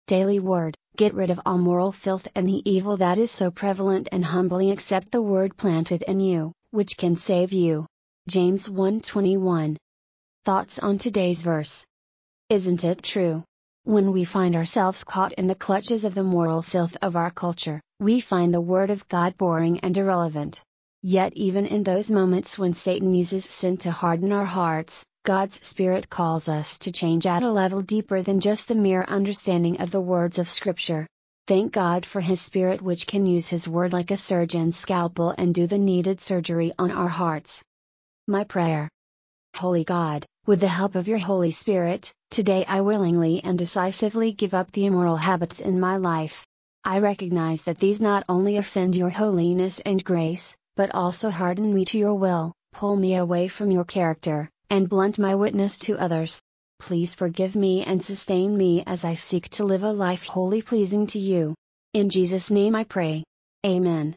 Daily Word, get rid of all moral filth and the evil that is so prevalent and humbly accept the Word planted in you, which can save you. James 1:21. Thoughts on today's verse. Isn't it true? When we find ourselves caught in the clutches of the moral filth of our culture, we find the Word of God boring and irrelevant. Yet even in those moments when Satan uses sin to harden our hearts, God's Spirit calls us to change at a level deeper than just the mere understanding of the words of Scripture. Thank God for His Spirit, which can use His Word like a surgeon's scalpel and do the needed surgery on our hearts. My prayer. Holy God, with the help of your Holy Spirit, today I willingly and decisively give up the immoral habits in my life. I recognize that these not only offend your holiness and grace, but also harden me to your will, pull me away from your character, and blunt my witness to others. Please forgive me and sustain me as I seek to live a life wholly pleasing to you. In Jesus' name I pray. Amen.